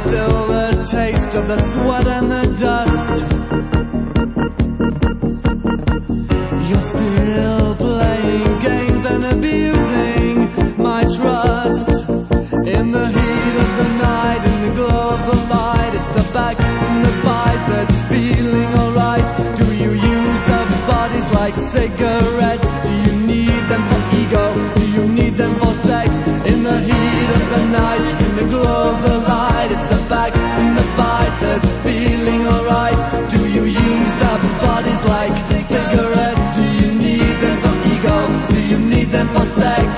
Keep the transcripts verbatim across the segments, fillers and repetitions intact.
still the taste of the sweat and the dust. You're still playing games and abusing my trust. In the heat of the night, in the glow of the light, it's the back and the bite that's feeling alright. Do you use up bodies like cigarettes? Do you need them for ego? Do you need them for sex? In the heat of the night, in the glow of the light, it's the back and the bite that's feeling alright. Do you use up bodies like cigarettes? Do you need them for ego? Do you need them for sex?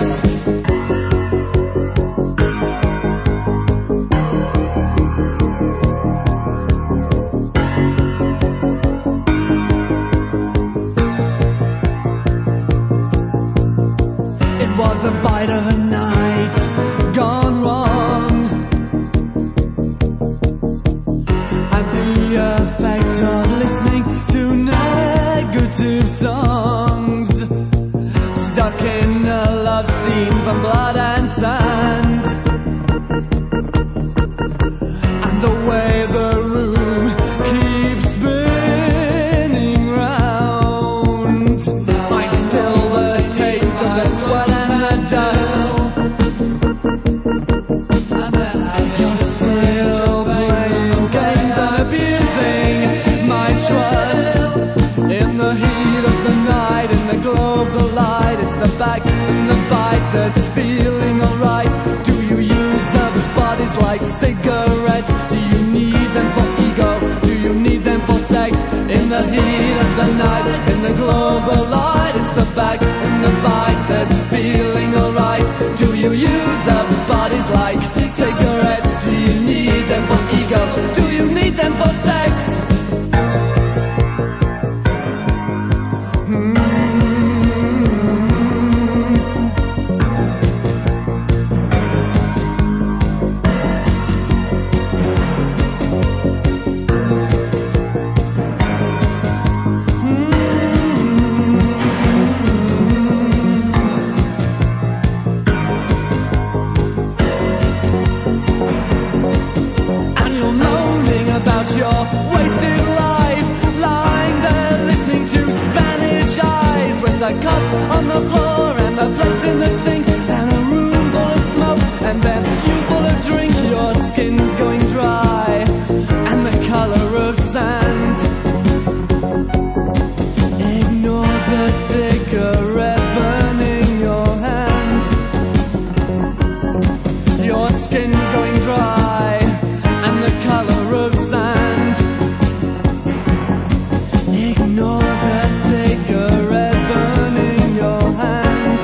Was a bite of a night gone wrong, and the effect of listening to negative songs, stuck in a love scene from blood and sand, and the way the room keeps spinning round. I still the taste of the sweat and the dust. You're still playing games and abusing my trust. In the heat of the night, in the glow of the light, it's the back and the bite that's feeling alright. Do you use up bodies like cigarettes? Do you need them for ego? Do you need them for sex? In the heat of the night, in the glow of the light, it's the back and the bite that's feeling alright. Do you use up bodies like cigarettes? Do you need them for ego? Do you need them for sex? About your wasted life, lying there listening to Spanish eyes, with the cup on the floor and the plates in the sink, and a room full of smoke, and then you full of drink. Your skin's going dry, and the color of sand. Ignore the cigarette burning your hand. Your skin's going dry, and the color of sand. Ignore the cigarette burning your hand.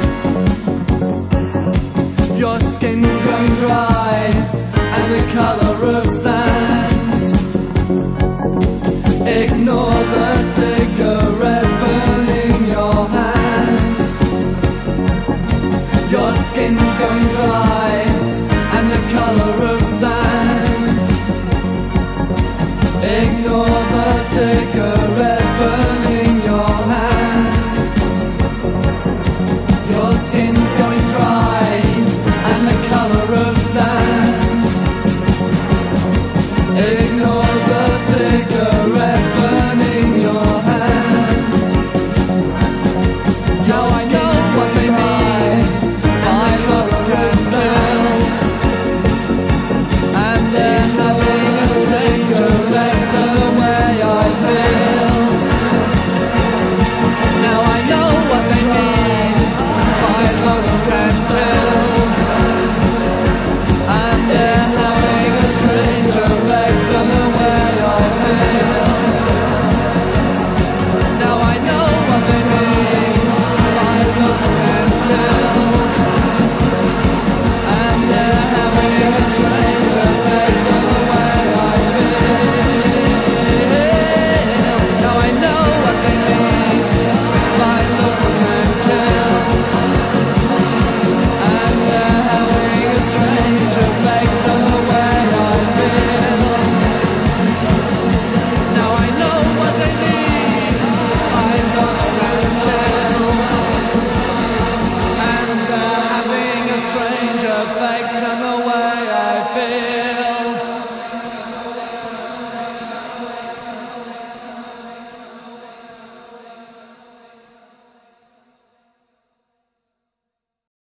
Your skin's going dry, and the color of sand. Ignore the cigarette burning your hand. Your skin's going dry, and the color of sand. Ignore the cigarette burning your hand. Your skin's going dry, and the color of sand. Ignore